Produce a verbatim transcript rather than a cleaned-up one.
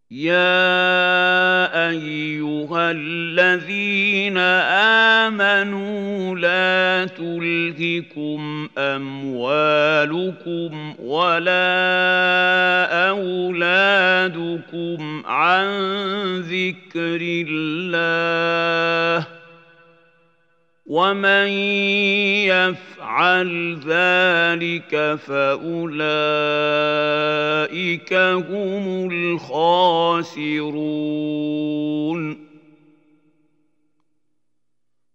يَا أَيُّهَا الَّذِينَ آمَنُوا لَا تُلْهِكُمْ أَمْوَالُكُمْ وَلَا أَوْلَادُكُمْ عَن ذِكْرِ اللَّهِ ۚ وَمَن يَفْعَلْ ذَٰلِكَ فَأُولَٰئِكَ هُمُ الْخَاسِرُونَ